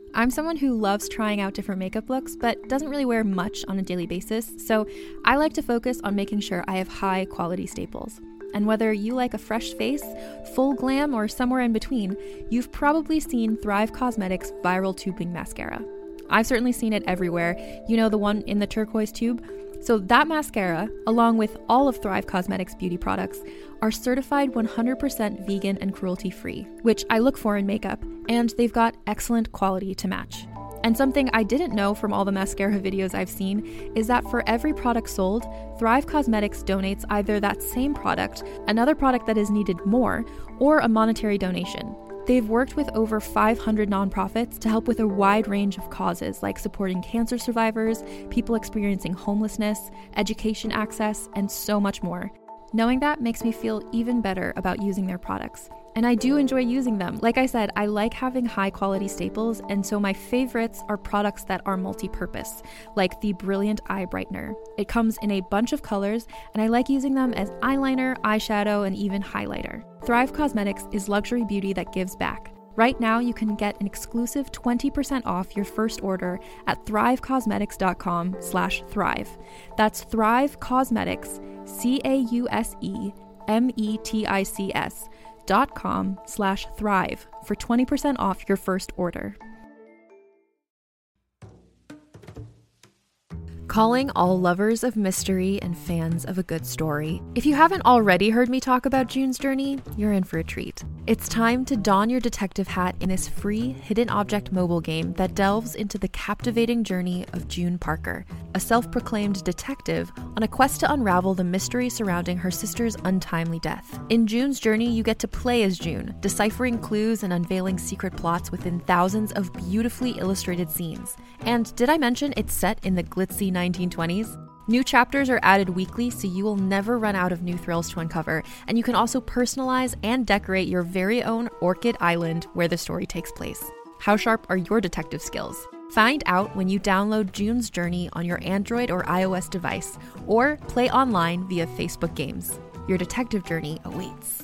I'm someone who loves trying out different makeup looks, but doesn't really wear much on a daily basis, so I like to focus on making sure I have high quality staples. And whether you like a fresh face, full glam, or somewhere in between, you've probably seen Thrive Causemetics Viral Tubing Mascara. I've certainly seen it everywhere. You know, the one in the turquoise tube? So that mascara, along with all of Thrive Causemetics beauty products, are certified 100% vegan and cruelty-free, which I look for in makeup, and they've got excellent quality to match. And something I didn't know from all the mascara videos I've seen is that for every product sold, Thrive Causemetics donates either that same product, another product that is needed more, or a monetary donation. They've worked with over 500 nonprofits to help with a wide range of causes like supporting cancer survivors, people experiencing homelessness, education access, and so much more. Knowing that makes me feel even better about using their products. And I do enjoy using them. Like I said, I like having high quality staples, and so my favorites are products that are multi-purpose, like the Brilliant Eye Brightener. It comes in a bunch of colors, and I like using them as eyeliner, eyeshadow, and even highlighter. Thrive Causemetics is luxury beauty that gives back. Right now, you can get an exclusive 20% off your first order at thrivecausemetics.com/thrive. That's Thrive Causemetics, CAUSEMETICS.com/thrive for 20% off your first order. Calling all lovers of mystery and fans of a good story. If you haven't already heard me talk about June's Journey, you're in for a treat. It's time to don your detective hat in this free hidden object mobile game that delves into the captivating journey of June Parker, a self-proclaimed detective on a quest to unravel the mystery surrounding her sister's untimely death. In June's Journey, you get to play as June, deciphering clues and unveiling secret plots within thousands of beautifully illustrated scenes. And did I mention it's set in the glitzy 1920s? New chapters are added weekly, so you will never run out of new thrills to uncover, and you can also personalize and decorate your very own Orchid Island where the story takes place. How sharp are your detective skills? Find out when you download June's Journey on your Android or iOS device, or play online via Facebook Games. Your detective journey awaits.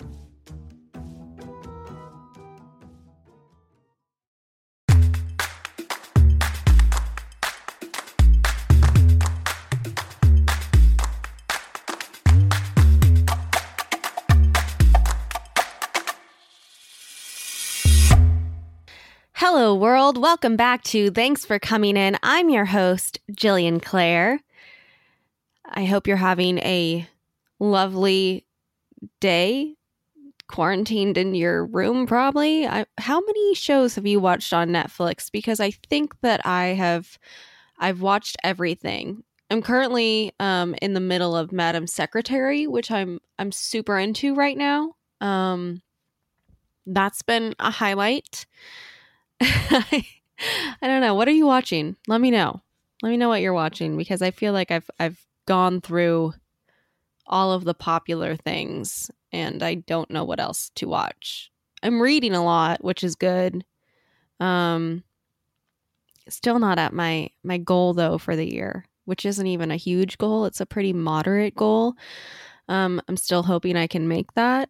Hello, world. Welcome back to Thanks for Coming In. I'm your host, Jillian Clare. I hope you're having a lovely day, quarantined in your room, probably. How many shows have you watched on Netflix? Because I think that I've watched everything. I'm currently in the middle of Madam Secretary, which I'm super into right now. That's been a highlight. I don't know. What are you watching? Let me know. Let me know what you're watching, because I feel like I've gone through all of the popular things and I don't know what else to watch. I'm reading a lot, which is good. Still not at my goal though for the year, which isn't even a huge goal. It's a pretty moderate goal. I'm still hoping I can make that.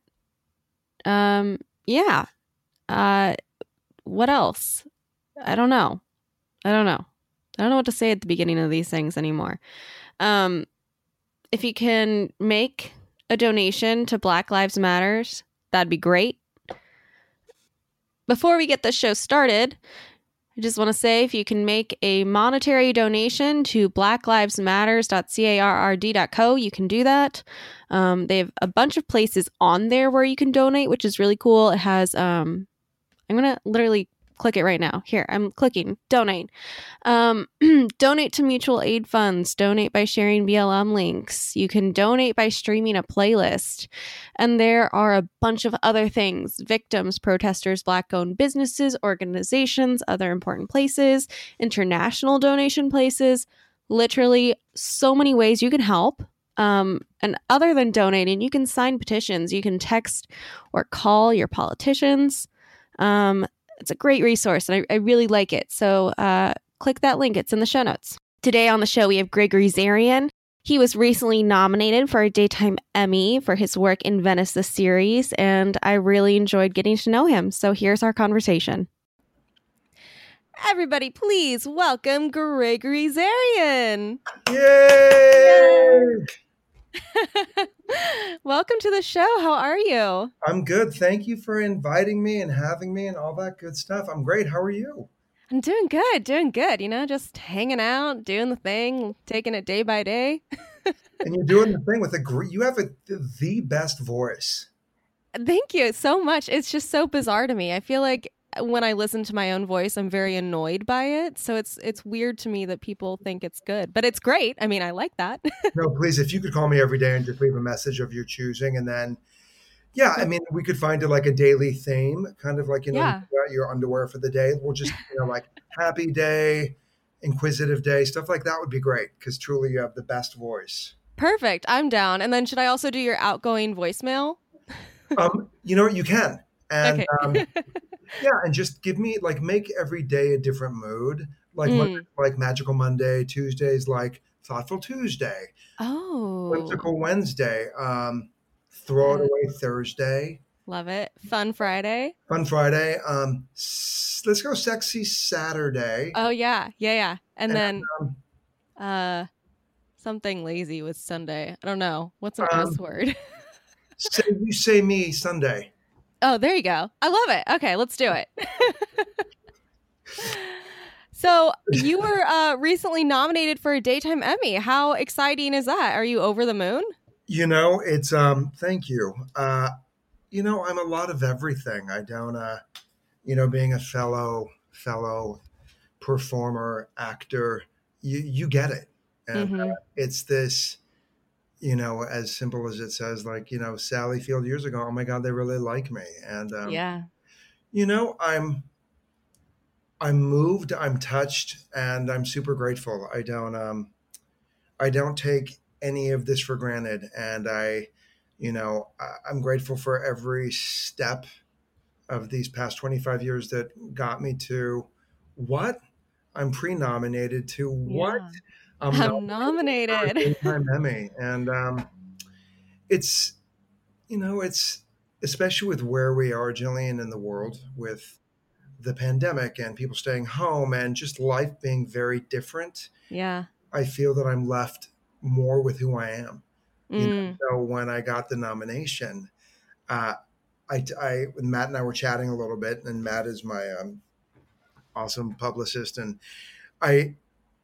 Yeah. What else? I don't know. I don't know what to say at the beginning of these things anymore. If you can make a donation to Black Lives Matters, that'd be great. Before we get this show started, I just want to say, if you can make a monetary donation to blacklivesmatters.carrd.co, you can do that. They have a bunch of places on there where you can donate, which is really cool. It has, I'm going to literally click it right now. Here, I'm clicking donate. Donate to mutual aid funds. Donate by sharing BLM links. You can donate by streaming a playlist. And there are a bunch of other things. Victims, protesters, Black-owned businesses, organizations, other important places, international donation places. Literally so many ways you can help. And other than donating, you can sign petitions. You can text or call your politicians. It's a great resource, and I really like it. So click that link. It's in the show notes. Today on the show, we have Gregory Zarian. He was recently nominated for a Daytime Emmy for his work in Venice, the series, and I really enjoyed getting to know him. So here's our conversation. Everybody, please welcome Gregory Zarian. Yay! Welcome to the show. How are you? I'm good. Thank you for inviting me and having me and all that good stuff. I'm great. How are you? I'm doing good, doing good. Just hanging out, doing the thing, taking it day by day. And you're doing the thing with you have the best voice. Thank you so much. It's just so bizarre to me. I feel like when I listen to my own voice, I'm very annoyed by it. So it's weird to me that people think it's good, but it's great. I mean, I like that. No, please, if you could call me every day and just leave a message of your choosing, and then, yeah, I mean, we could find it like a daily theme, kind of like, you Yeah. got your underwear for the day. We'll just, like happy day, inquisitive day, stuff like that would be great because truly you have the best voice. Perfect. I'm down. And then should I also do your outgoing voicemail? You can. And Okay. yeah, and just give me make every day a different mood. Like Monday, Mm. like Magical Monday, Tuesdays like Thoughtful Tuesday, Oh, Whimsical Wednesday, Throw It yes. Away Thursday, Love it. Fun Friday. Fun Friday. Let's go Sexy Saturday. Oh yeah. Yeah, yeah. And And then um, uh something lazy with Sunday. I don't know. What's an S um, word? Say You Say Me Sunday. Oh, there you go. I love it. Okay, let's do it. So you were recently nominated for a Daytime Emmy. How exciting is that? Are you over the moon? It's thank you. I'm a lot of everything. I don't being a fellow performer, actor, you get it. And Mm-hmm. it's this, as simple as it says, Sally Field years ago, oh my God, they really like me. And, Yeah. you know, I'm, I'm moved, I'm touched, and I'm super grateful. I don't take any of this for granted. And I'm grateful for every step of these past 25 years that got me to what I'm pre-nominated to what Yeah. I'm I'm nominated for a nominated. Daytime Emmy, and it's it's especially with where we are, Jillian, in the world with the pandemic and people staying home and just life being very different. Yeah. I feel that I'm left more with who I am. Mm. So when I got the nomination, uh, Matt and I were chatting a little bit, and Matt is my awesome publicist, and I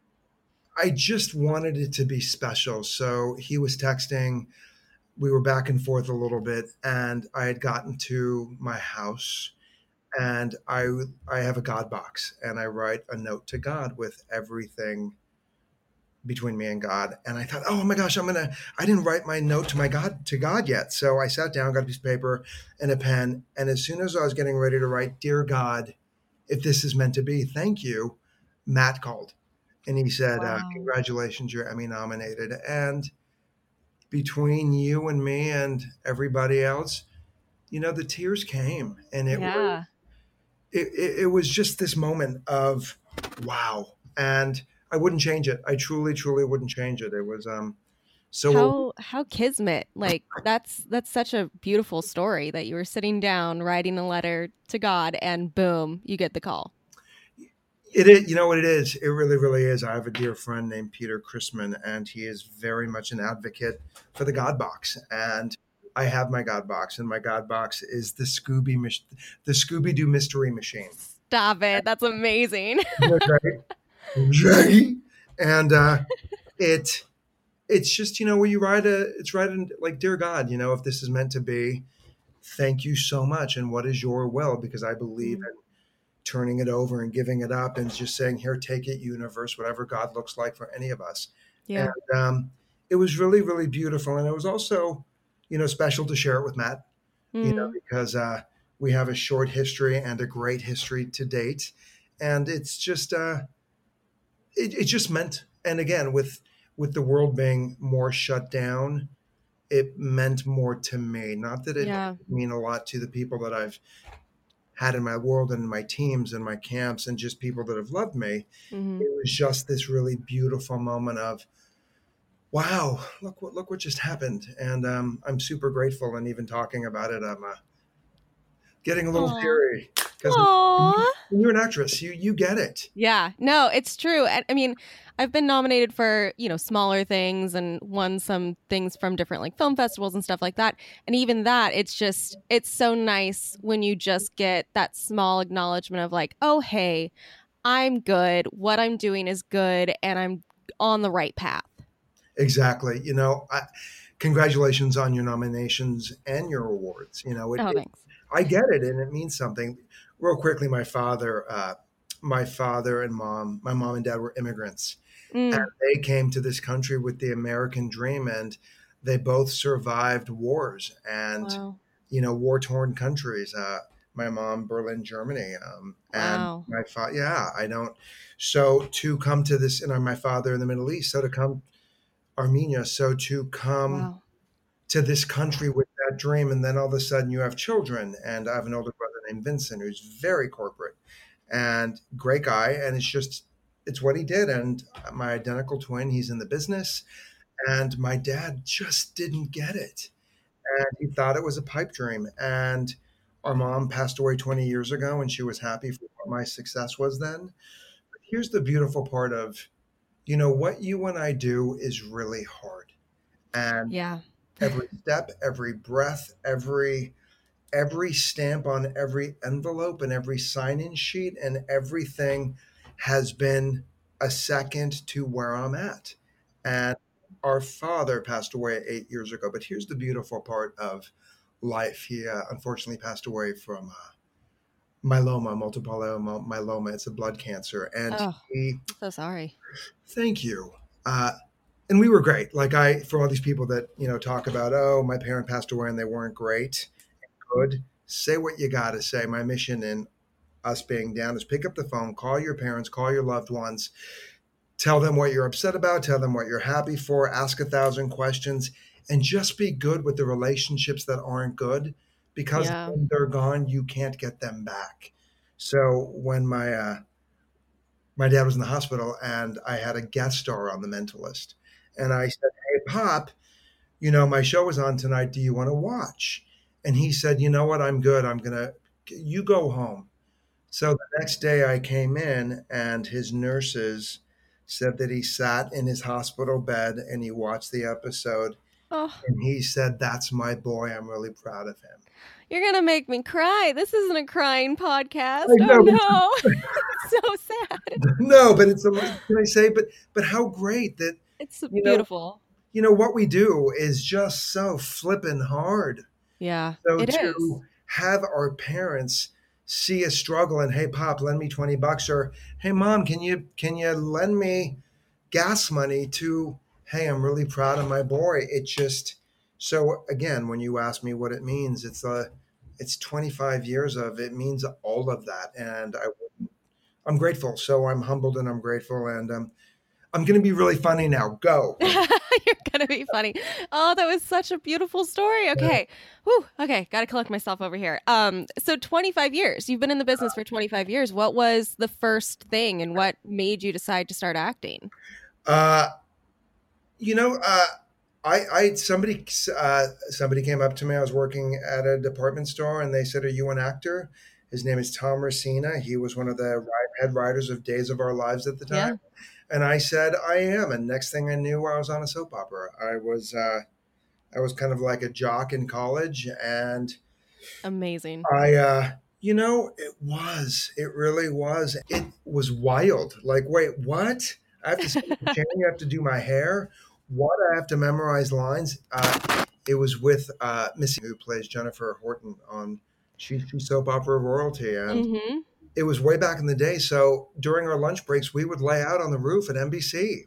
I just wanted it to be special. So he was texting, we were back and forth a little bit, and I had gotten to my house, and I have a God box, and I write a note to God with everything between me and God. And I thought, oh my gosh, I didn't write my note to God yet. So I sat down, got a piece of paper and a pen. And as soon as I was getting ready to write, Dear God, if this is meant to be, thank you, Matt called. And he said, Wow. congratulations, you're Emmy nominated. And between you and me and everybody else, the tears came. And Yeah. it was just this moment of wow. And I wouldn't change it. I truly, truly wouldn't change it. It was so How kismet. Like that's such a beautiful story that you were sitting down writing a letter to God and boom, you get the call. it is, you know what it is? It really, really is. I have a dear friend named Peter Chrisman, and he is very much an advocate for the God box. And I have my God box, and my God box is the Scooby Doo mystery machine. Stop it. That's amazing. Right? Jay. And it it's just where you write it's writing like, dear God, if this is meant to be, thank you so much, and what is your will? Because I believe Mm. in turning it over and giving it up and just saying, here, take it, universe, whatever God looks like for any of us. And Yeah. it was really, really beautiful, and it was also special to share it with Matt, Mm. because we have a short history and a great history to date, and it's just it just meant, and again, with the world being more shut down, it meant more to me. Not that it Yeah. didn't mean a lot to the people that I've had in my world and in my teams and my camps and just people that have loved me. Hmm. It was just this really beautiful moment of, wow, look what just happened. And I'm super grateful. And even talking about it, I'm getting a little Aw. teary. because Aww. you're an actress, you get it. Yeah, no, it's true. I mean, I've been nominated for, smaller things and won some things from different like film festivals and stuff like that. And even that, it's so nice when you just get that small acknowledgement of like, oh, hey, I'm good. What I'm doing is good and I'm on the right path. Exactly. Congratulations on your nominations and your awards. Oh, thanks. I get it, and it means something. Real quickly, my father and my mom and dad were immigrants, and Mm, they came to this country with the American dream, and they both survived wars and wow. war-torn countries. My mom, Berlin, Germany, and Wow. my father. Yeah, I don't. So to come to this, and my father in the Middle East. So to come Armenia. So to come Wow. to this country with that dream, and then all of a sudden you have children. And I have an older brother named Vincent who's very corporate and great guy, and it's what he did. And my identical twin, he's in the business, and my dad just didn't get it, and he thought it was a pipe dream. And our mom passed away 20 years ago, and she was happy for what my success was then. But here's the beautiful part of what you and I do is really hard, and Yeah. every step, every breath, every stamp on every envelope and every sign-in sheet and everything has been a second to where I'm at. And our father passed away 8 years ago. But here's the beautiful part of life. He unfortunately passed away from myeloma, multiple myeloma. It's a blood cancer. And Oh, he, so sorry. thank you. And we were great. Like for all these people that, talk about, oh, my parent passed away and they weren't great. Good. Say what you got to say. My mission in us being down is pick up the phone, call your parents, call your loved ones, tell them what you're upset about, tell them what you're happy for, ask 1,000 questions, and just be good with the relationships that aren't good, because Yeah. when they're gone, you can't get them back. So when my dad was in the hospital and I had a guest star on The Mentalist, and I said, "Hey, Pop, my show is on tonight. Do you want to watch?" And he said, "You know what? I'm good. You go home." So the next day I came in and his nurses said that he sat in his hospital bed and he watched the episode Oh, and he said, "That's my boy. I'm really proud of him." you're going to make me cry. This isn't a crying podcast. I know, Oh, no. So sad. no, but can I say, but how great that, It's you know, beautiful. what we do is just so flippin' hard. Yeah, So it is. to have our parents see us struggle and, hey, Pop, lend me $20, or hey, Mom, can you lend me gas money, to, hey, I'm really proud of my boy. It just, so again, when you ask me what it means, it's 25 years of it means all of that, and I'm grateful. So I'm humbled and I'm grateful, and I'm going to be really funny now. Go. You're gonna be funny. Oh, that was such a beautiful story. Okay. Whew. Okay, gotta collect myself over here. So 25 years. You've been in the business for 25 years. What was the first thing and what made you decide to start acting? Uh, you know, somebody came up to me. I was working at a department store, and they said, "Are you an actor?" His name is Tom Racina. He was one of the head writers of Days of Our Lives at the time, Yeah. and I said, "I am." And next thing I knew, I was on a soap opera. I was kind of like a jock in college, and Amazing. it really was. It was wild. Like, wait, what? I have to sit in the chair, you have to do my hair. What? I have to memorize lines. It was with Missy, who plays Jennifer Horton on she's soap opera royalty, and Mm-hmm. it was way back in the day. So during our lunch breaks, we would lay out on the roof at NBC.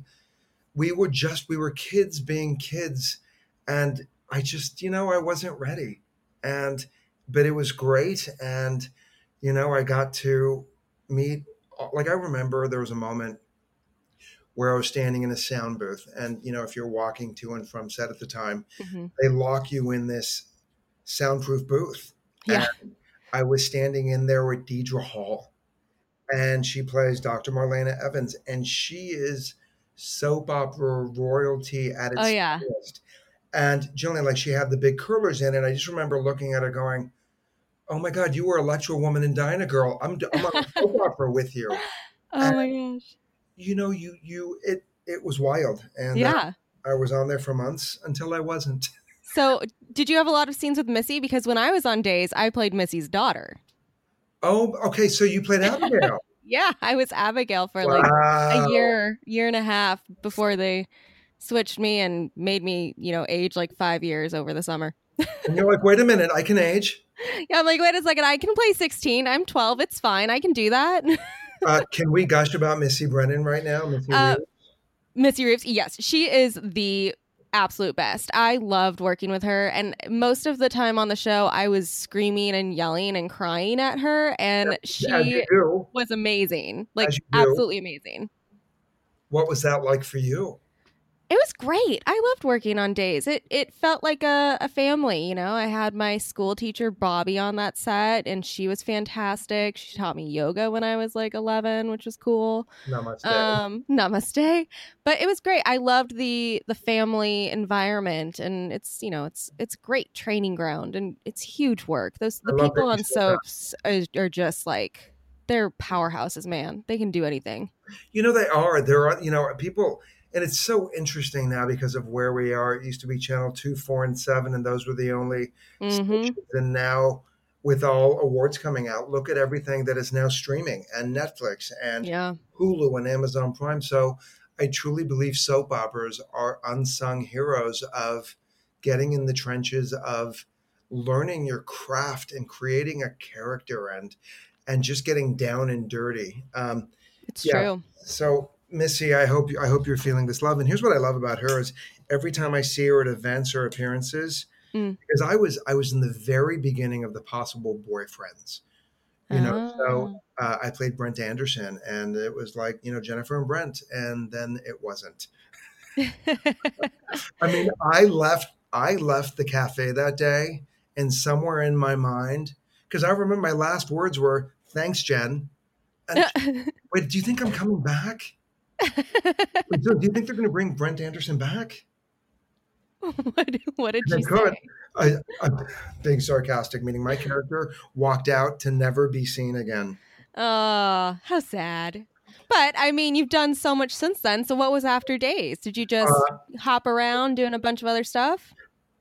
We were kids being kids, and I just I wasn't ready, and but it was great. And I got to meet, like, I remember there was a moment where I was standing in a sound booth, and if you're walking to and from set at the time, Mm-hmm. they lock you in this soundproof booth, and Yeah. I was standing in there with Deidre Hall, and she plays Dr. Marlena Evans, and she is soap opera royalty at Oh its yeah. finest. And Jillian, like, she had the big curlers in, and I just remember looking at her going, Oh my God, you were Electro Woman and Dinah Girl. I'm on a soap opera with you. Oh And my gosh. it was wild. And Yeah. I was on there for months until I wasn't. So, did you have a lot of scenes with Missy? Because when I was on Days, I played Missy's daughter. Oh, okay. So you played Abigail. Yeah, I was Abigail for like a Wow. year and a half before they switched me and made me, age like 5 years over the summer. And you're like, wait a minute, I can age. Yeah, I'm like, wait a second, I can play 16. I'm 12. It's fine. I can do that. Can we gush about Missy Brennan right now? Missy Uh, Reeves? Missy Reeves, yes, she is the absolute best. I loved working with her, and most of the time on the show, I was screaming and yelling and crying at her, and As she you do. was amazing, like As you do. absolutely amazing. What was that like for you? It was great. I loved working on Days. It felt like a family, I had my school teacher Bobby on that set, and she was fantastic. She taught me yoga when I was like 11, which was cool. Namaste. Namaste. But it was great. I loved the family environment, and it's great training ground, and it's huge work. The I love people that you on said that. soaps are just like, they're powerhouses, man. They can do anything. They are. There are, people, and it's so interesting now because of where we are. It used to be Channel 2, 4, and 7, and those were the only Mm-hmm. stations. And now, with all awards coming out, look at everything that is now streaming, and Netflix and Yeah. Hulu and Amazon Prime. So I truly believe soap operas are unsung heroes of getting in the trenches of learning your craft and creating a character and just getting down and dirty. It's Yeah. true. So Missy, I hope you're feeling this love. And here's what I love about her is every time I see her at events or appearances, Mm. because I was in the very beginning of the Possible Boyfriends, so Oh. I played Brent Anderson, and it was like Jennifer and Brent, and then it wasn't. I mean, I left the cafe that day, and somewhere in my mind, because I remember my last words were "Thanks, Jen." And wait, do you think I'm coming back? Wait, so do you think they're going to bring Brent Anderson back? What did They she could. say? I'm being sarcastic, meaning my character walked out to never be seen again. Oh, how sad. But I mean, you've done so much since then. So what was after Days? Did you just hop around doing a bunch of other stuff?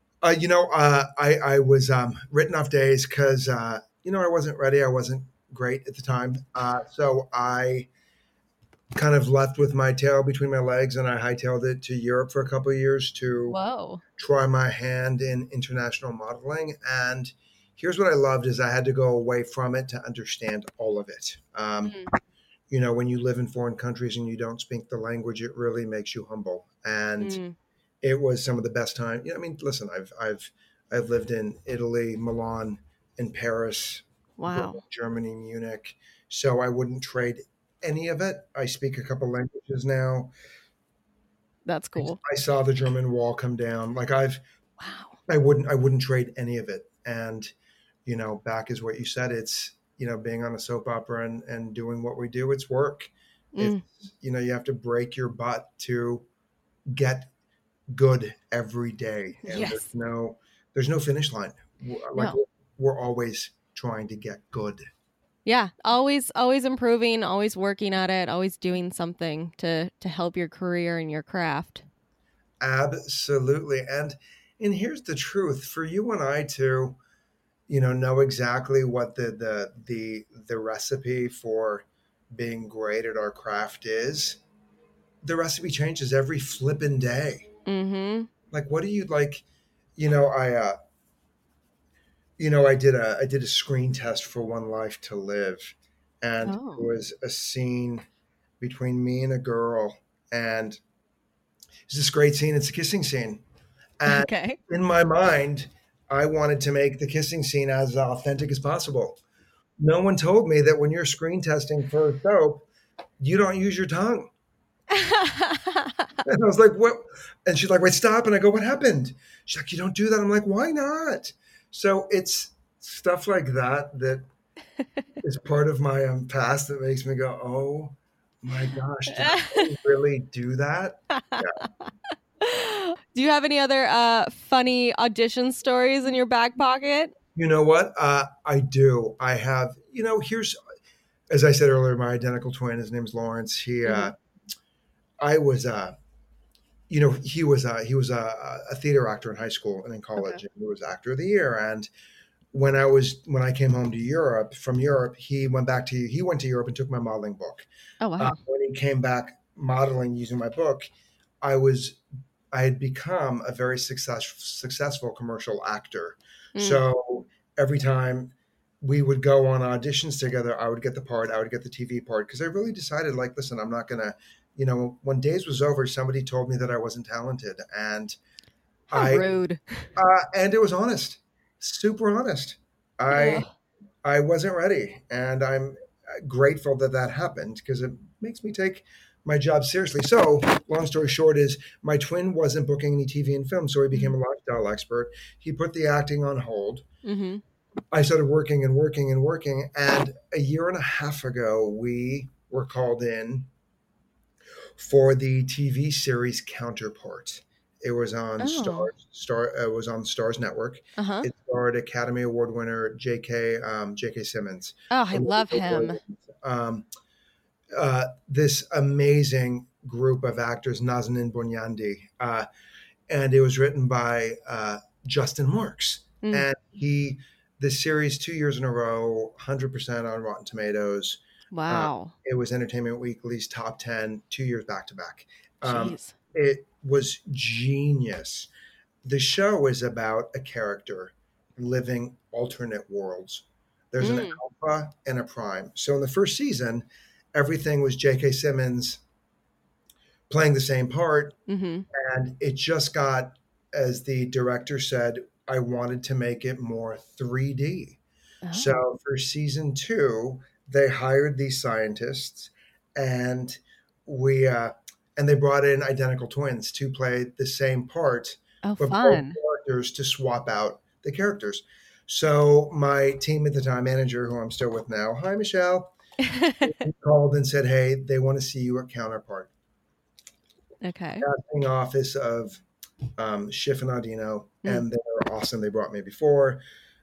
I was written off Days because I wasn't ready. I wasn't great at the time, so I kind of left with my tail between my legs, and I hightailed it to Europe for a couple of years to Whoa. try my hand in international modeling. And here's what I loved is I had to go away from it to understand all of it. When you live in foreign countries and you don't speak the language, it really makes you humble. And it was some of the best time. I mean, listen, I've lived in Italy, Milan, and Paris, Wow. Germany, Munich. So I wouldn't trade any of it. I speak a couple languages now. That's cool. I saw the German wall come down. Like Wow. I wouldn't trade any of it. And, back is what you said. It's, being on a soap opera and doing what we do, it's work. It's, you have to break your butt to get good every day. And Yes. there's no finish line. Like No. we're always trying to get good. Yeah. Always improving, always working at it, always doing something to help your career and your craft. Absolutely. And here's the truth for you and I to, know exactly what the recipe for being great at our craft is. The recipe changes every flippin' day. Mm-hmm. Like, what do you like? I did a screen test for One Life to Live, and it was a scene between me and a girl, and it's this great scene. It's a kissing scene, and in my mind, I wanted to make the kissing scene as authentic as possible. No one told me that when you're screen testing for a soap, you don't use your tongue. And I was like, what? And she's like, wait, stop. And I go, what happened? She's like, you don't do that. I'm like, why not? So it's stuff like that is part of my past that makes me go, oh my gosh, did I really do that? Yeah. Do you have any other funny audition stories in your back pocket? You know what? I do. I have, here's, as I said earlier, my identical twin, his name's Lawrence. Hmm. I was, he was a theater actor in high school and in Okay. college, and he was actor of the year. And when I came home to Europe from Europe, he went to Europe and took my modeling book. Oh wow. When he came back modeling using my book, I was I had become a very successful commercial actor. Mm. So every time we would go on auditions together, I would get the part, I would get the TV part, because I really decided, like, listen, I'm not gonna, when Days was over, somebody told me that I wasn't talented, and How I rude. and it was honest, super honest. I Oh. I wasn't ready, and I'm grateful that that happened because it makes me take my job seriously. So, long story short, is my twin wasn't booking any TV and film, so he became a lifestyle expert. He put the acting on hold. Mm-hmm. I started working and working and working, and a year and a half ago, we were called in for the TV series Counterpart. It was on Oh. It was on Stars Network. Uh-huh. It starred Academy Award winner J.K. Simmons. Oh, I love Olivia him. Williams, this amazing group of actors, Nazanin Bonyandi, and it was written by Justin Marks. Mm. And this series 2 years in a row, 100% on Rotten Tomatoes. Uh, Wow. it was Entertainment Weekly's top 10 2 years back to back. Jeez. It was genius. The show is about a character living alternate worlds. There's an Mm. alpha and a prime. So in the first season, everything was J.K. Simmons playing the same part, Mm-hmm. and it just got, as the director said, I wanted to make it more 3D. Oh. So for season two, they hired these scientists, and we and they brought in identical twins to play the same part, Oh, but both fun. characters to swap out the characters. So my team at the time, manager, who I'm still with now, hi Michelle, called and said, hey, they want to see you at Counterpart. Okay. Casting office of Schiff and Audino, Mm. and they were awesome. They brought me before.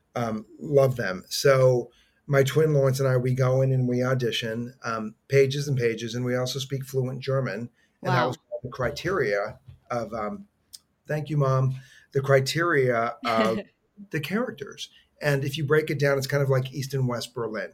Love them. So my twin Lawrence and I, we go in and we audition pages and pages, and we also speak fluent German. And that was Wow. one of the criteria of, thank you, Mom, the criteria of the characters. And if you break it down, it's kind of like East and West Berlin.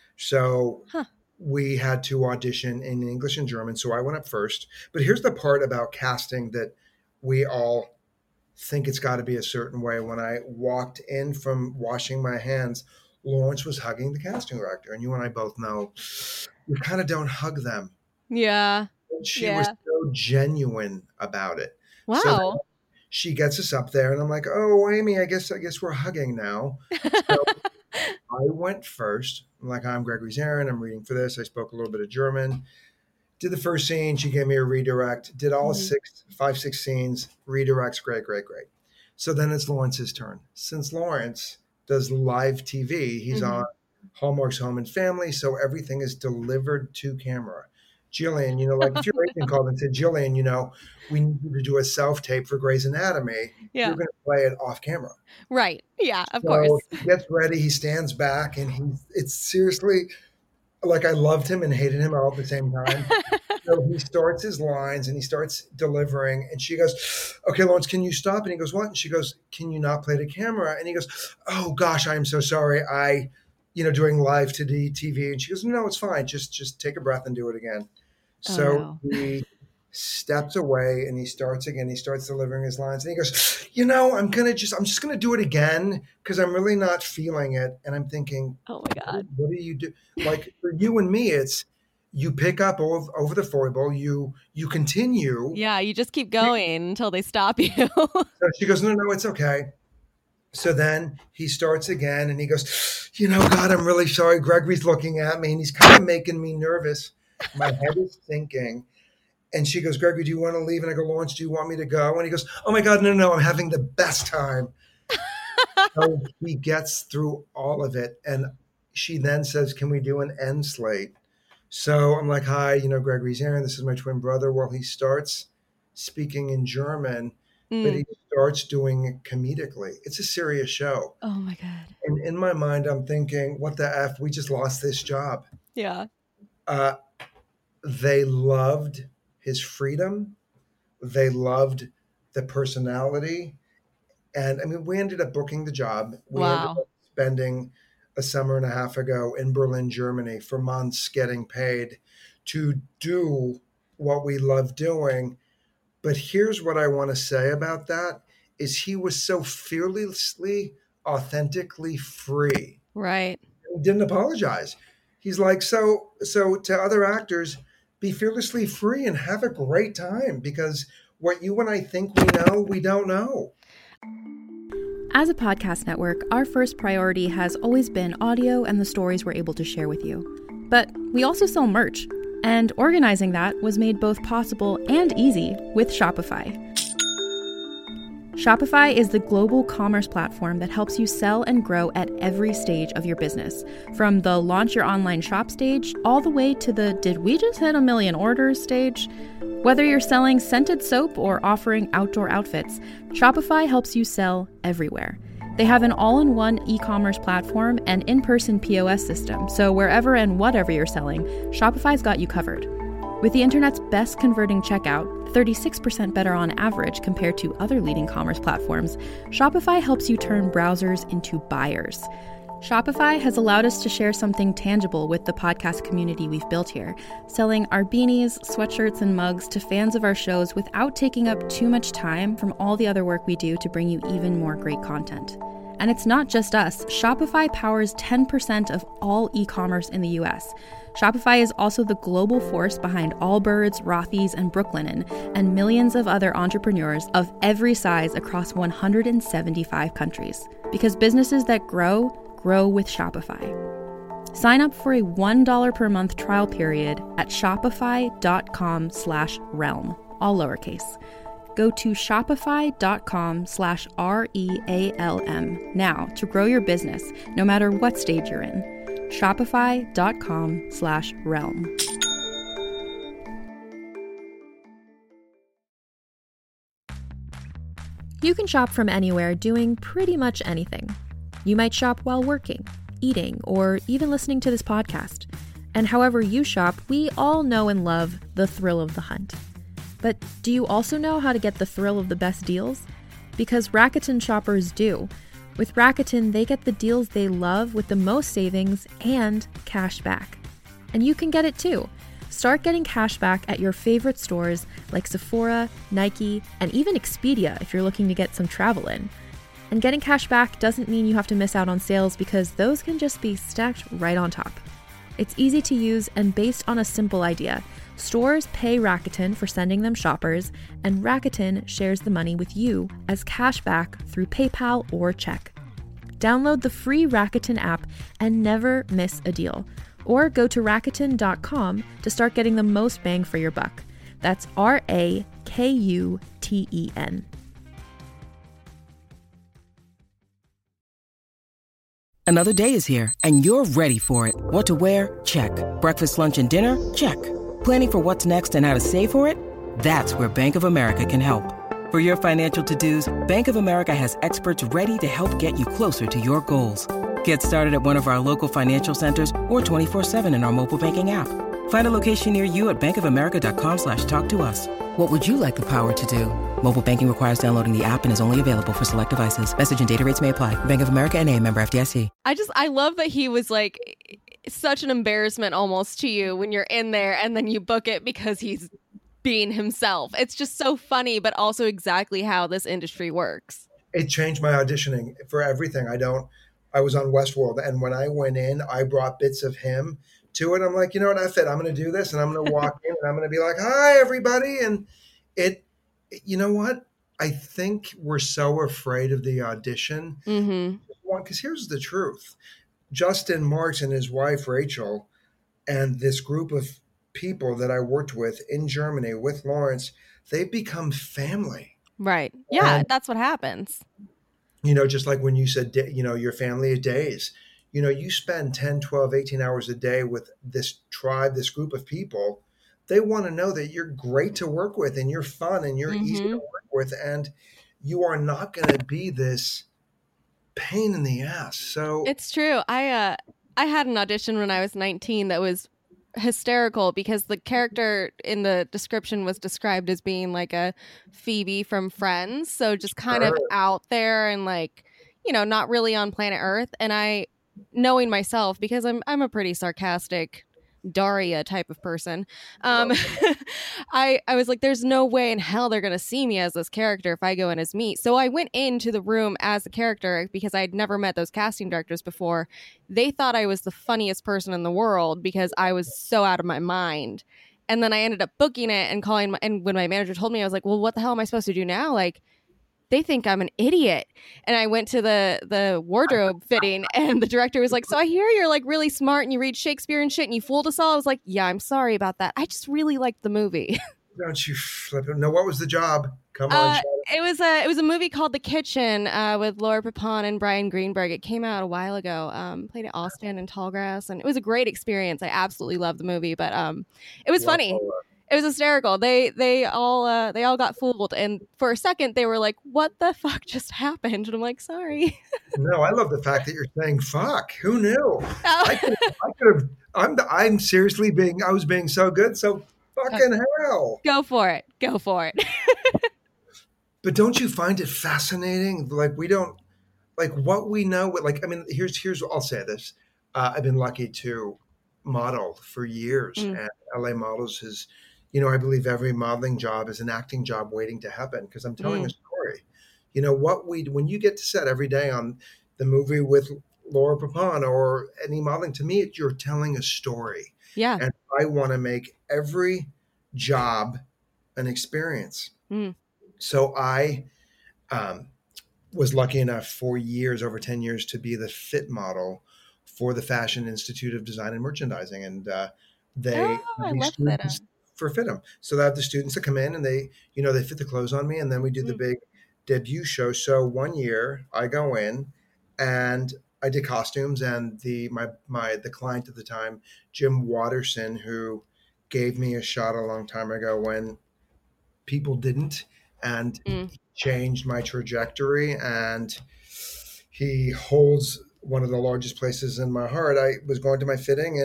So Huh. we had to audition in English and German. So I went up first. But here's the part about casting that we all think it's got to be a certain way. When I walked in from washing my hands, Lawrence was hugging the casting director. And you and I both know you kind of don't hug them. Yeah. And she was Yeah. so genuine about it. So then Wow. she gets us up there, and I'm like, "Oh, Amy, I guess we're hugging now." So I went first. I'm like, I'm Gregory Zarin. I'm reading for this. I spoke a little bit of German. Did the first scene. She gave me a redirect. Did all Mhm. five, six scenes. Redirects. Great, great, great. So then it's Lawrence's turn. Since Lawrence does live TV, he's on Mhm. Hallmark's Home and Family, so everything is delivered to camera. Jillian, like if your agent called and said, Jillian, we need you to do a self tape for Grey's Anatomy, you're Yeah. going to play it off camera. Right. Yeah, of course. So he gets ready, he stands back, and it's seriously like I loved him and hated him all at the same time. So he starts his lines and he starts delivering, and she goes, "Okay, Lawrence, can you stop?" And he goes, "What?" And she goes, "Can you not play to camera?" And he goes, "Oh gosh, I am so sorry. Doing live to the TV." And she goes, "No, it's fine. Just take a breath and do it again." Oh So no. he steps away and he starts again. He starts delivering his lines, and he goes, I'm just gonna do it again because I'm really not feeling it. And I'm thinking, Oh my god. what do you do? Like for you and me, it's you pick up over the foible, you continue. Yeah, you just keep going until they stop you. So she goes, no, it's okay. So then he starts again and he goes, God, I'm really sorry. Gregory's looking at me and he's kind of making me nervous. My head is thinking. And she goes, Gregory, do you want to leave? And I go, Lawrence, do you want me to go? And he goes, oh my God, no, I'm having the best time. So he gets through all of it. And she then says, can we do an end slate? So I'm like, hi, Gregory's Aaron. This is my twin brother. Well, he starts speaking in German, but Mm. he starts doing it comedically. It's a serious show. Oh my God. And in my mind, I'm thinking, what the F? We just lost this job. Yeah. They loved his freedom. They loved the personality. And I mean, we ended up booking the job. We ended Wow. up spending a summer and a half ago in Berlin, Germany for months getting paid to do what we love doing. But here's what I want to say about that is he was so fearlessly, authentically free. Right. He didn't apologize. He's like, so to other actors, be fearlessly free and have a great time because what you and I think we know, we don't know. As a podcast network, our first priority has always been audio and the stories we're able to share with you. But we also sell merch, and organizing that was made both possible and easy with Shopify. Shopify is the global commerce platform that helps you sell and grow at every stage of your business, from the launch your online shop stage all the way to the did we just hit 1 million orders stage. Whether you're selling scented soap or offering outdoor outfits, Shopify helps you sell everywhere. They have an all-in-one e-commerce platform and in-person POS system, so wherever and whatever you're selling, Shopify's got you covered. With the internet's best converting checkout, 36% better on average compared to other leading commerce platforms, Shopify helps you turn browsers into buyers. Shopify has allowed us to share something tangible with the podcast community we've built here, selling our beanies, sweatshirts, and mugs to fans of our shows without taking up too much time from all the other work we do to bring you even more great content. And it's not just us. Shopify powers 10% of all e-commerce in the US. Shopify is also the global force behind Allbirds, Rothy's, and Brooklinen, and millions of other entrepreneurs of every size across 175 countries. Because businesses that grow with Shopify. Sign up for a $1 per month trial period at shopify.com/realm, all lowercase. Go to shopify.com/REALM now to grow your business, no matter what stage you're in. Shopify.com/realm. You can shop from anywhere doing pretty much anything. You might shop while working, eating, or even listening to this podcast. And however you shop, we all know and love the thrill of the hunt. But do you also know how to get the thrill of the best deals? Because Rakuten shoppers do. With Rakuten, they get the deals they love with the most savings and cash back. And you can get it too. Start getting cash back at your favorite stores like Sephora, Nike, and even Expedia if you're looking to get some travel in. And getting cash back doesn't mean you have to miss out on sales because those can just be stacked right on top. It's easy to use and based on a simple idea. Stores pay Rakuten for sending them shoppers, and Rakuten shares the money with you as cash back through PayPal or check. Download the free Rakuten app and never miss a deal. Or go to Rakuten.com to start getting the most bang for your buck. That's RAKUTEN. Another day is here, and you're ready for it. What to wear? Check. Breakfast, lunch, and dinner? Check. Planning for what's next and how to save for it? That's where Bank of America can help. For your financial to-dos, Bank of America has experts ready to help get you closer to your goals. Get started at one of our local financial centers or 24/7 in our mobile banking app. Find a location near you at bankofamerica.com/talktous. What would you like the power to do? Mobile banking requires downloading the app and is only available for select devices. Message and data rates may apply. Bank of America NA, member FDIC. I love that he was like such an embarrassment almost to you when you're in there and then you book it because he's being himself. It's just so funny, but also exactly how this industry works. It changed my auditioning for everything. I was on Westworld, and when I went in, I brought bits of him to it. I'm like, you know what, F it. I'm going to do this, and I'm going to walk in, and I'm going to be like, hi, everybody. And you know what? I think we're so afraid of the audition. Because here's the truth. Justin Marks and his wife, Rachel, and this group of people that I worked with in Germany with Lawrence, they've become family. Right. Yeah, that's what happens. Just like when you said, your family of days, you spend 10, 12, 18 hours a day with this tribe, this group of people. They want to know that you're great to work with and you're fun and you're easy to work with. And you are not going to be this pain in the ass. So It's true. I had an audition when I was 19 that was hysterical because the character in the description was described as being like a Phoebe from Friends, so just kind of out there and like, you know, not really on planet Earth. And I, knowing myself, because I'm a pretty sarcastic Daria type of person, I was like, there's no way in hell they're gonna see me as this character if I go in as me. So I went into the room as a character because I'd never met those casting directors before. They thought I was the funniest person in the world because I was so out of my mind. And then I ended up booking it and and when my manager told me, I was like, well, what the hell am I supposed to do now? Like, they think I'm an idiot. And I went to the wardrobe fitting and the director was like, so I hear you're like really smart and you read Shakespeare and shit and you fooled us all. I was like, yeah, I'm sorry about that. I just really liked the movie. don't you flip it. No, what was the job? Come on. It was a movie called The Kitchen with Laura Prepon and Brian Greenberg. It came out a while ago. Played at Austin and Tallgrass, and it was a great experience. I absolutely loved the movie, but it was funny. It was hysterical. They all got fooled, and for a second they were like, "What the fuck just happened?" And I'm like, "Sorry." No, I love the fact that you're saying "fuck." Who knew? I could have. I'm seriously I was being so good. So fucking hell. Go for it. Go for it. But don't you find it fascinating? Like we don't like what we know. Like I mean, here's I'll say this. I've been lucky to model for years, and LA Models is, you know, I believe every modeling job is an acting job waiting to happen because I'm telling a story. You know when you get to set every day on the movie with Laura Prepon or any modeling, to me, you're telling a story. Yeah. And I want to make every job an experience. So I was lucky enough for years, over 10 years, to be the fit model for the Fashion Institute of Design and Merchandising. And I love that. For FITM. So they have the students that come in and they fit the clothes on me. And then we do the big debut show. So one year I go in and I did costumes, and the client at the time, Jim Watterson, who gave me a shot a long time ago when people didn't, and he changed my trajectory, and he holds one of the largest places in my heart. I was going to my fitting,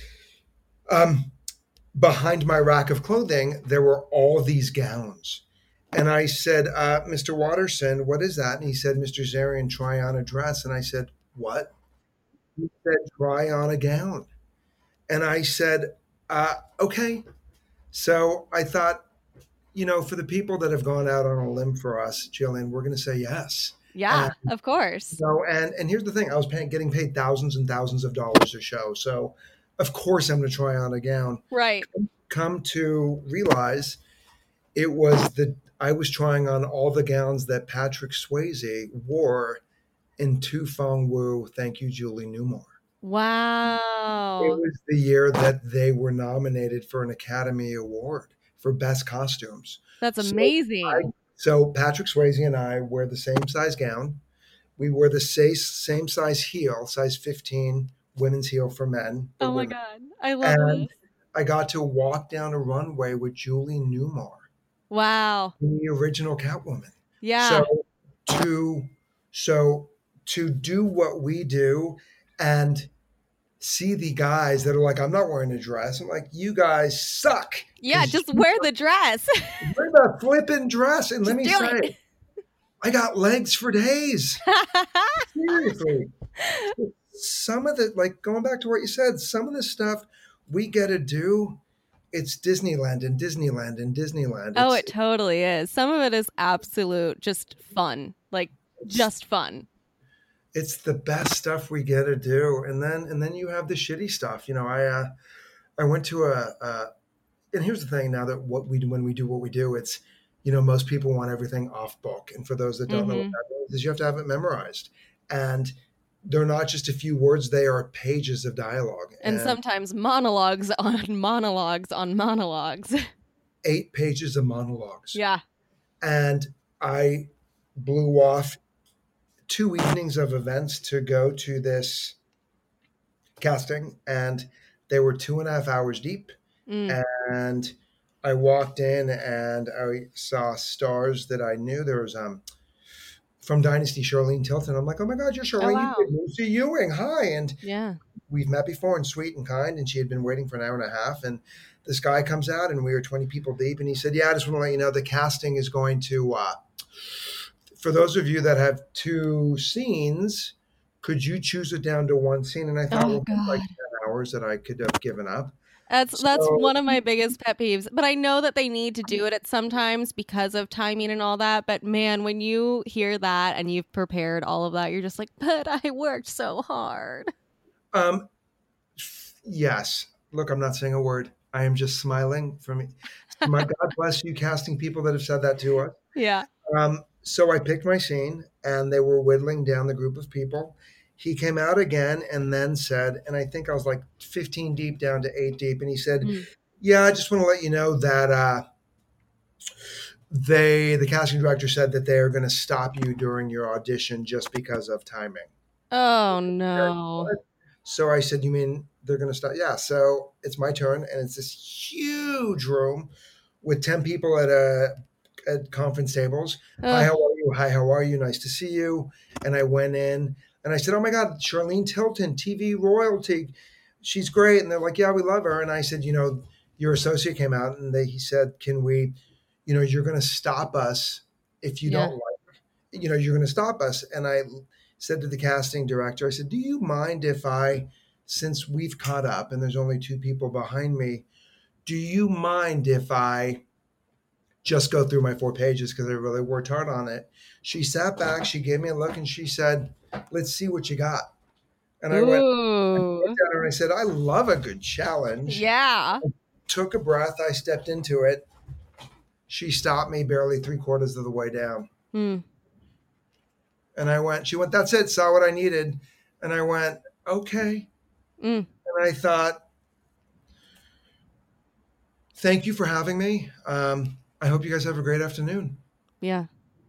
and behind my rack of clothing, there were all these gowns. And I said, Mr. Watterson, what is that? And he said, Mr. Zarian, try on a dress. And I said, what? He said, try on a gown. And I said, okay. So I thought, you know, for the people that have gone out on a limb for us, Jillian, we're going to say yes. Yeah, of course. So, and here's the thing. I was getting paid thousands and thousands of dollars a show. So, of course, I'm going to try on a gown. Right. Come to realize I was trying on all the gowns that Patrick Swayze wore in Tu Fong Wu, Thank You, Julie Newmar. Wow. It was the year that they were nominated for an Academy Award for Best Costumes. That's amazing. So Patrick Swayze and I wear the same size gown. We wear the same size heel, size 15 women's heel for men. Oh my God. I love this. I got to walk down a runway with Julie Newmar. Wow. The original Catwoman. Yeah. So to do what we do and see the guys that are like, I'm not wearing a dress. I'm like, you guys suck. Yeah, just wear the dress. Wear the flipping dress. And let me say, I got legs for days. Seriously. Some of the, like, going back to what you said, some of the stuff we get to do, it's Disneyland and Disneyland and Disneyland. Oh, it totally is. Some of it is absolute just fun. Like, just fun. It's the best stuff we get to do. And then you have the shitty stuff. You know, I went to and here's the thing now that when we do what we do, it's, you know, most people want everything off book. And for those that don't know what that means, is you have to have it memorized. And they're not just a few words, they are pages of dialogue. And sometimes monologues on monologues on monologues. 8 pages of monologues. Yeah. And I blew off 2 evenings of events to go to this casting, and they were 2.5 hours deep. And I walked in and I saw stars that I knew. There was from Dynasty, Charlene Tilton. I'm like, oh my God, you're Charlene. wow. You did Lucy Ewing. Hi. And Yeah. we've met before and sweet and kind. And she had been waiting for an hour and a half. And this guy comes out and we were 20 people deep. And he said, yeah, I just want to let you know the casting is going to, for those of you that have 2 scenes, could you choose it down to 1 scene? And I thought, well, that's like 10 hours that I could have given up. That's one of my biggest pet peeves. But I know that they need to do it at sometimes because of timing and all that. But man, when you hear that and you've prepared all of that, you're just like, but I worked so hard. Yes. Look, I'm not saying a word. I am just smiling for me. My God bless you, casting people that have said that to us. Yeah. So I picked my scene, and they were whittling down the group of people. He came out again and then said, and I think I was like 15 deep down to 8 deep, and he said, yeah, I just want to let you know that the casting director said that they are going to stop you during your audition just because of timing. Oh, no. So I said, you mean they're going to stop? Yeah. So it's my turn, and it's this huge room with 10 people at conference tables. Hi, how are you? Hi, how are you? Nice to see you. And I went in and I said, oh my God, Charlene Tilton, TV royalty. She's great. And they're like, yeah, we love her. And I said, your associate came out and he said, can we, you're going to stop us if you don't like, you're going to stop us. And I said to the casting director, I said, do you mind if since we've caught up and there's only 2 people behind me, do you mind if I just go through my 4 pages because I really worked hard on it? She sat back, she gave me a look, and she said, let's see what you got. And I went, I looked at her and I said, I love a good challenge. Yeah. I took a breath. I stepped into it. She stopped me barely 3/4 of the way down. And she went, that's it. Saw what I needed. And I went, okay. And I thought, thank you for having me. I hope you guys have a great afternoon. Yeah.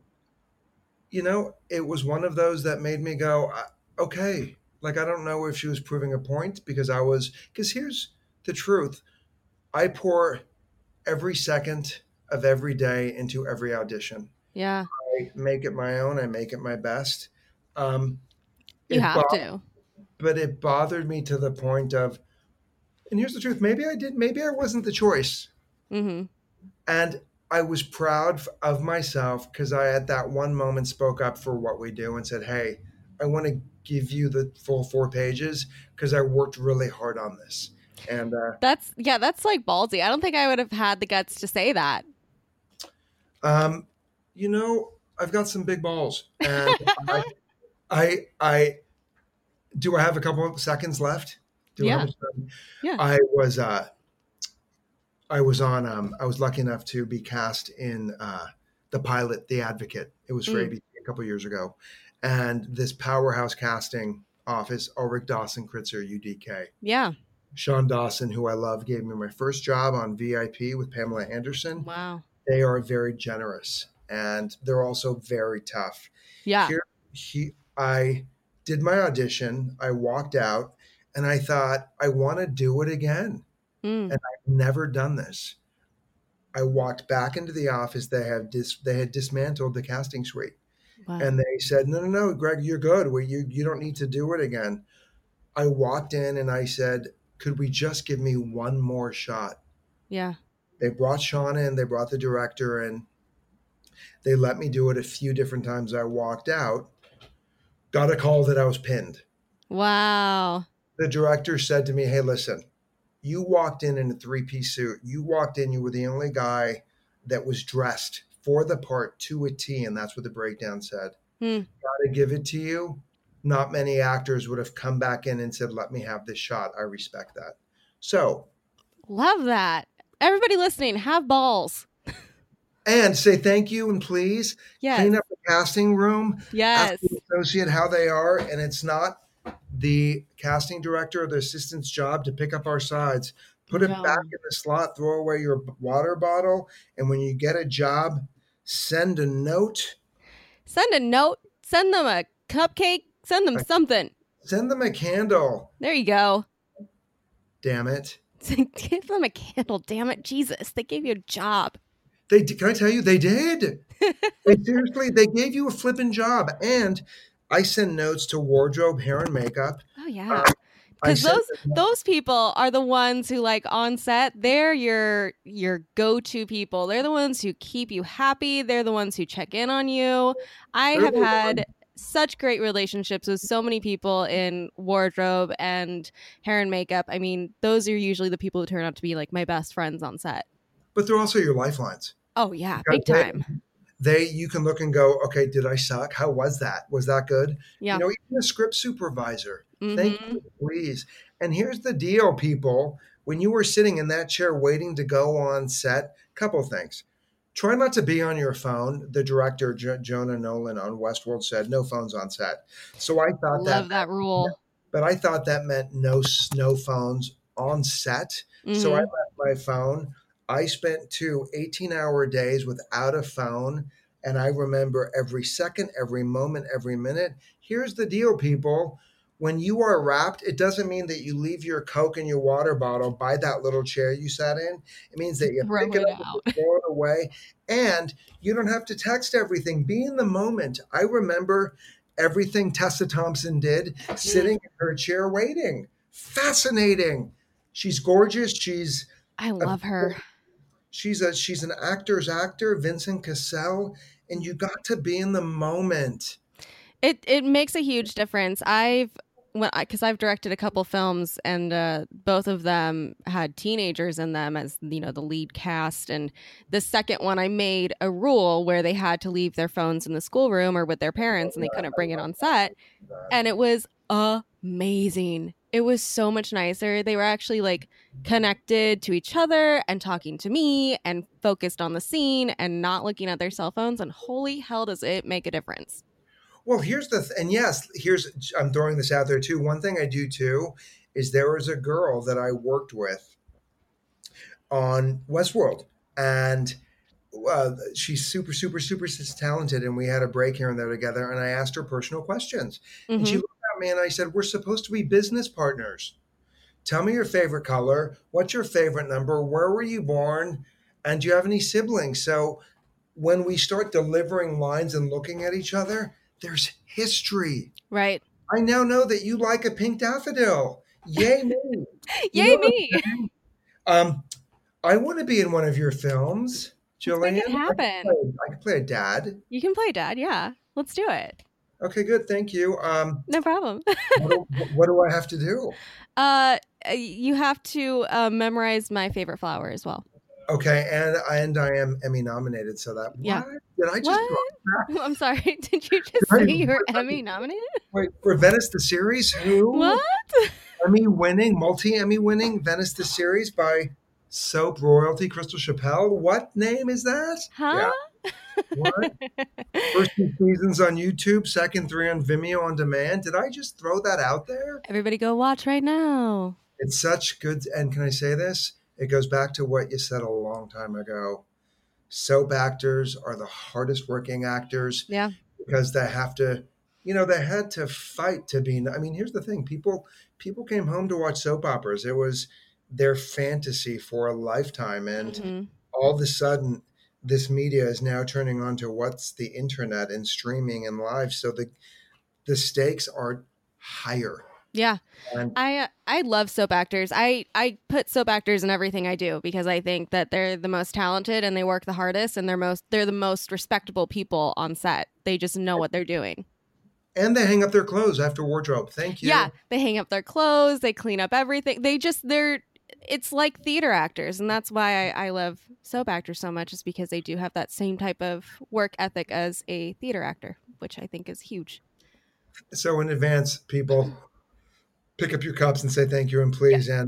It was one of those that made me go, okay. Like, I don't know if she was proving a point because here's the truth. I pour every second of every day into every audition. Yeah. I make it my own. I make it my best. You have to. But it bothered me to the point of, and here's the truth. Maybe I wasn't the choice. Mm-hmm. And I was proud of myself because I, at that one moment, spoke up for what we do and said, hey, I want to give you the full 4 pages because I worked really hard on this. And that's like ballsy. I don't think I would have had the guts to say that. I've got some big balls, and I do. I have a couple of seconds left. Yeah. I was lucky enough to be cast in the pilot, The Advocate. It was for ABC a couple of years ago, and this powerhouse casting office, Ulrich Dawson Kritzer, UDK. Yeah. Sean Dawson, who I love, gave me my first job on VIP with Pamela Anderson. Wow. They are very generous, and they're also very tough. Yeah. I did my audition. I walked out, and I thought, I want to do it again. And I've never done this. I walked back into the office. They had dismantled the casting suite. Wow. And they said, no, Greg, you're good. You don't need to do it again. I walked in and I said, could we just give me one more shot? Yeah. They brought Sean in, they brought the director in. They let me do it a few different times. I walked out, got a call that I was pinned. Wow. The director said to me, hey, listen, you walked in a 3-piece suit. You walked in, you were the only guy that was dressed for the part to a T, and that's what the breakdown said. Gotta give it to you. Not many actors would have come back in and said, let me have this shot. I respect that. So. Love that. Everybody listening, have balls. And say thank you and please. Yes. Clean up the casting room. Yes. Ask the associate how they are. And it's not the casting director or the assistant's job to pick up our sides. Put it back in the slot, throw away your water bottle. And when you get a job, send a note. Send them a cupcake. Send them something. Send them a candle. There you go. Damn it. Give them a candle. Damn it. Jesus. They gave you a job. Can I tell you, they did. They gave you a flipping job. And I send notes to wardrobe, hair, and makeup. Oh yeah. I Because sent those people are the ones who, like, on set, they're your go-to people. They're the ones who keep you happy. They're the ones who check in on you. I they're have the had such great relationships with so many people in wardrobe and hair and makeup. I mean, those are usually the people who turn out to be like my best friends on set. but they're also your lifelines. Oh yeah, Because big time. you can look and go, okay, did I suck? How was that? Was that good? Yeah. Even a script supervisor. Thank Mhm. you, please. And here's the deal, people. When you were sitting in that chair waiting to go on set, couple things. Try not to be on your phone. The director, Jonah Nolan on Westworld, said no phones on set. So I thought Love that rule. but I thought that meant no phones on set. So I Mhm. left my phone. I spent 2 18-hour days without a phone. And I remember every second, every moment, every minute. Here's the deal, people. When you are wrapped, it doesn't mean that you leave your Coke and your water bottle by that little chair you sat in. It means that you Throw pick it it up out. and throw it away. And you don't have to text everything. Be in the moment. I remember everything Tessa Thompson did, sitting in her chair waiting. Fascinating. She's gorgeous. I love her. She's an actor's actor, Vincent Cassell, and you got to be in the moment. It makes a huge difference. Because I've directed a couple films, and both of them had teenagers in them as the lead cast. And the second one, I made a rule where they had to leave their phones in the schoolroom or with their parents, and they couldn't bring it on set. And it was amazing. It was so much nicer. They were actually like connected to each other and talking to me and focused on the scene and not looking at their cell phones. And holy hell, does it make a difference? Well, and yes, I'm throwing this out there too. One thing I do too is there was a girl that I worked with on Westworld, and she's super, super, super talented. And we had a break here and there together, and I asked her personal questions. And she Mm-hmm. looked at me and I said, "We're supposed to be business partners. Tell me your favorite color. What's your favorite number? Where were you born? And do you have any siblings?" So when we start delivering lines and looking at each other, there's history. Right. I now know that you like a pink daffodil. Yay me. You Yay know what me. I'm saying? I want to be in one of your films, Let's make Jillian. it happen. I could play a dad. You can play dad. Yeah. Let's do it. Okay, good. Thank you. No problem. What do I have to do? You have to memorize my favorite flower as well. Okay, and I am Emmy nominated, so that Yeah. what did I just What? I'm sorry. Did you just say you were Emmy nominated? wait for Venice the series? Who What? multi-Emmy winning Venice the series by soap royalty Crystal Chappelle? What name is that? Huh? Yeah. What? First 2 seasons on YouTube, second 3 on Vimeo on demand. Did I just throw that out there? Everybody go watch right now. It's such good. And can I say this? It goes back to what you said a long time ago. Soap actors are the hardest working actors. Yeah. Because they have to, they had to fight to be. I mean, here's the thing: people came home to watch soap operas. It was their fantasy for a lifetime, and Mm-hmm. all of a sudden, this media is now turning on to what's the internet and streaming and live. So the stakes are higher. Yeah. And I love soap actors. I put soap actors in everything I do because I think that they're the most talented and they work the hardest and they're the most respectable people on set. They just know what they're doing. And they hang up their clothes after wardrobe. Thank you. Yeah, they hang up their clothes, they clean up everything. It's like theater actors, and that's why I love soap actors so much, is because they do have that same type of work ethic as a theater actor, which I think is huge. So in advance, people, pick up your cups and say thank you and please. Yeah.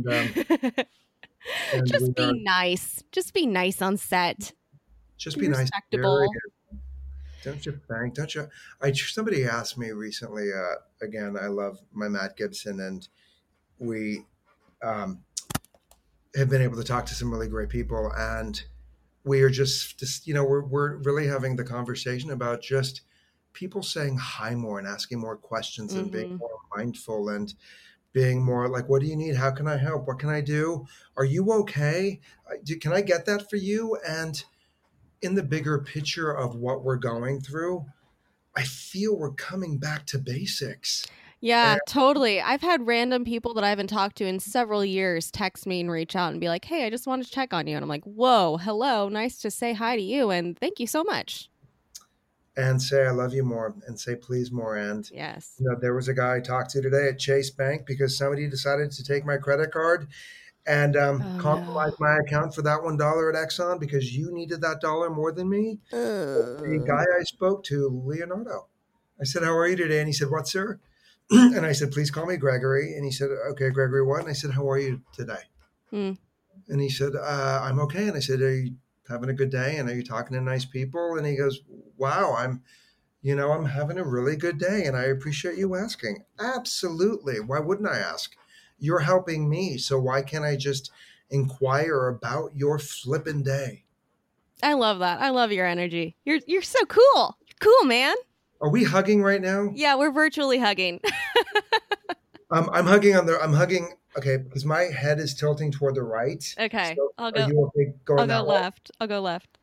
And just be nice. Just be nice on set. Just be nice. Respectable. Don't you? Somebody asked me recently. Again, I love my Matt Gibson, and we have been able to talk to some really great people, and we are just we're really having the conversation about just people saying hi more and asking more questions and being more mindful and being more like, what do you need? How can I help? What can I do? Are you okay? Can I get that for you? And in the bigger picture of what we're going through, I feel we're coming back to basics. Yeah, totally. I've had random people that I haven't talked to in several years text me and reach out and be like, hey, I just wanted to check on you. And I'm like, whoa, hello. Nice to say hi to you. And thank you so much. And say, I love you more, and say, please more. And yes, there was a guy I talked to today at Chase Bank because somebody decided to take my credit card and compromise my account for that $1 at Exxon because you needed that dollar more than me. The guy I spoke to, Leonardo, I said, how are you today? And he said, what, sir? And I said, please call me Gregory. And he said, okay, Gregory, what? And I said, how are you today? And he said, I'm okay. And I said, are you having a good day? And are you talking to nice people? And he goes, wow, I'm having a really good day. And I appreciate you asking. Absolutely. Why wouldn't I ask? You're helping me. So why can't I just inquire about your flipping day? I love that. I love your energy. You're so cool. Cool, man. Are we hugging right now? Yeah, we're virtually hugging. I'm hugging okay, because my head is tilting toward the right. Okay. So I'll go. Are you okay going that way? I'll go left.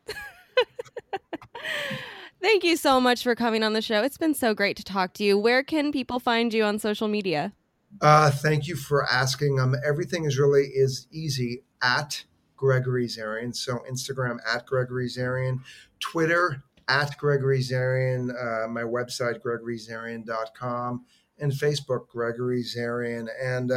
Thank you so much for coming on the show. It's been so great to talk to you. Where can people find you on social media? Thank you for asking. Everything is easy at Gregory Zarian. So Instagram at Gregory Zarian, Twitter at Gregory Zarian, my website, gregoryzarian.com, and Facebook, Gregory Zarian. And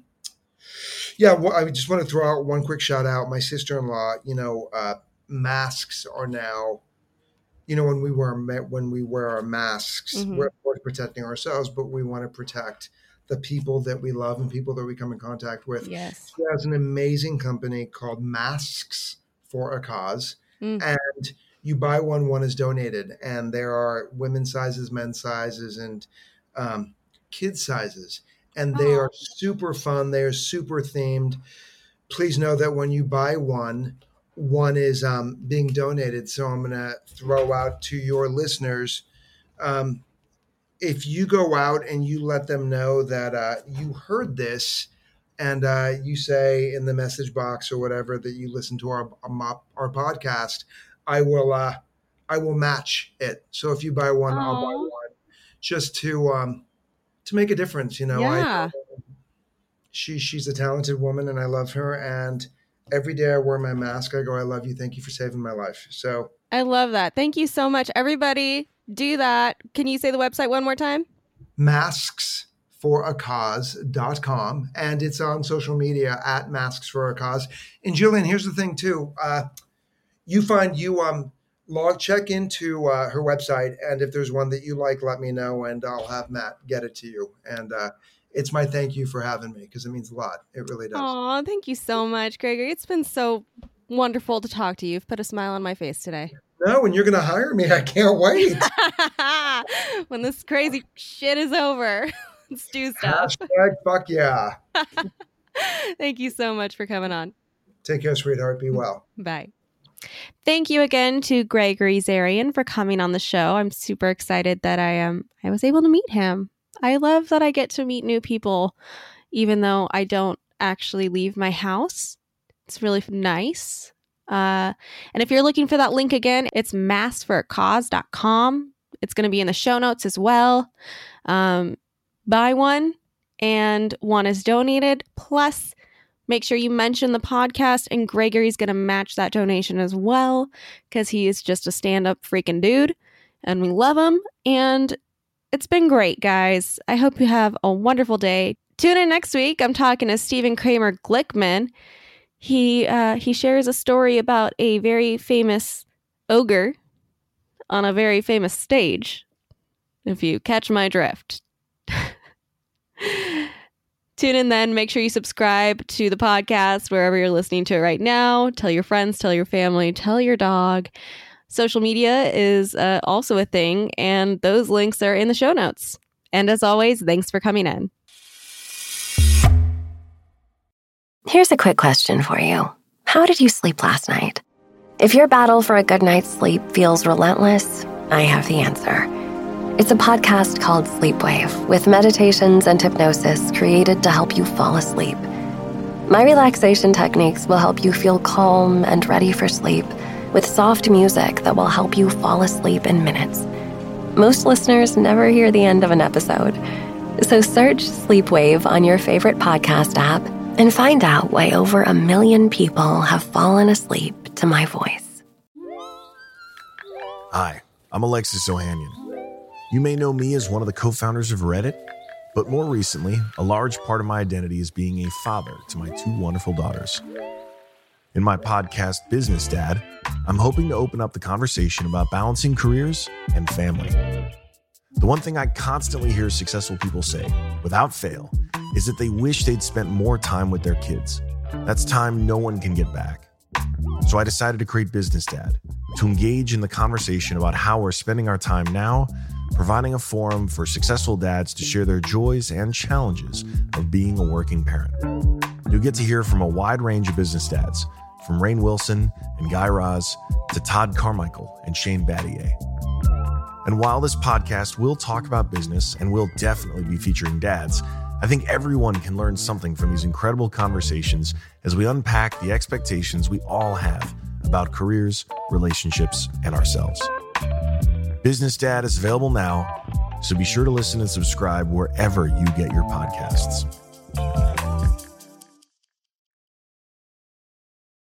I just want to throw out one quick shout out. My sister-in-law, masks are now, when we wear our masks, we're of course protecting ourselves, but we want to protect the people that we love and people that we come in contact with. Yes. She has an amazing company called Masks for a Cause. And you buy one is donated. And there are women's sizes, men's sizes, and kids sizes. And they are super fun. They are super themed. Please know that when you buy one is being donated. So I'm going to throw out to your listeners, if you go out and you let them know that you heard this and you say in the message box or whatever that you listen to our podcast, I will match it. So if you buy one, I'll buy one just to make a difference. Yeah. She's a talented woman and I love her. And every day I wear my mask, I go, I love you. Thank you for saving my life. So I love that. Thank you so much. Everybody do that. Can you say the website one more time? masksforacause.com. And it's on social media at Masks for a Cause. And Jillian, here's the thing too. Check into her website. And if there's one that you like, let me know and I'll have Matt get it to you. And it's my thank you for having me because it means a lot. It really does. Oh, thank you so much, Gregory. It's been so wonderful to talk to you. You've put a smile on my face today. No, when you're going to hire me, I can't wait. When this crazy shit is over, let's do stuff. Fuck yeah. Thank you so much for coming on. Take care, sweetheart. Be well. Bye. Thank you again to Gregory Zarian for coming on the show. I'm super excited that I was able to meet him. I love that I get to meet new people, even though I don't actually leave my house. It's really nice. And if you're looking for that link again, it's masksforacause.com. It's going to be in the show notes as well. Buy one and one is donated. Plus, make sure you mention the podcast and Gregory's going to match that donation as well because he is just a stand-up freaking dude and we love him. And it's been great, guys. I hope you have a wonderful day. Tune in next week. I'm talking to Stephen Kramer Glickman. He shares a story about a very famous ogre on a very famous stage, if you catch my drift. Tune in then. Make sure you subscribe to the podcast wherever you're listening to it right now. Tell your friends, tell your family, tell your dog. Social media is also a thing, and those links are in the show notes. And as always, thanks for coming in. Here's a quick question for you. How did you sleep last night? If your battle for a good night's sleep feels relentless, I have the answer. It's a podcast called Sleepwave with meditations and hypnosis created to help you fall asleep. My relaxation techniques will help you feel calm and ready for sleep with soft music that will help you fall asleep in minutes. Most listeners never hear the end of an episode. So search Sleepwave on your favorite podcast app and find out why over 1 million people have fallen asleep to my voice. Hi, I'm Alexis Ohanian. You may know me as one of the co-founders of Reddit, but more recently, a large part of my identity is being a father to my 2 wonderful daughters. In my podcast, Business Dad, I'm hoping to open up the conversation about balancing careers and family. The one thing I constantly hear successful people say, without fail, is that they wish they'd spent more time with their kids. That's time no one can get back. So I decided to create Business Dad, to engage in the conversation about how we're spending our time now, providing a forum for successful dads to share their joys and challenges of being a working parent. You'll get to hear from a wide range of business dads, from Rainn Wilson and Guy Raz to Todd Carmichael and Shane Battier. And while this podcast will talk about business and will definitely be featuring dads, I think everyone can learn something from these incredible conversations as we unpack the expectations we all have about careers, relationships, and ourselves. Business Dad is available now, so be sure to listen and subscribe wherever you get your podcasts.